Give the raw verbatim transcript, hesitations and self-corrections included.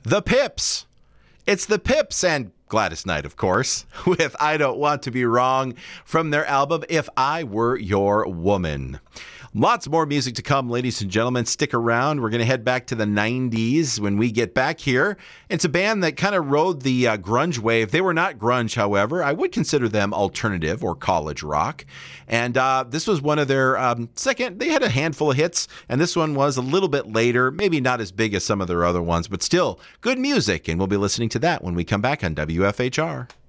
The Pips. It's the Pips and Gladys Knight, of course, with I Don't Want to Be Wrong from their album If I Were Your Woman. Lots more music to come, ladies and gentlemen. Stick around. We're going to head back to the nineties when we get back here. It's a band that kind of rode the uh, grunge wave. They were not grunge, however. I would consider them alternative or college rock. And uh, this was one of their um, second. They had a handful of hits, and this one was a little bit later. Maybe not as big as some of their other ones, but still good music. And we'll be listening to that when we come back on W F H R.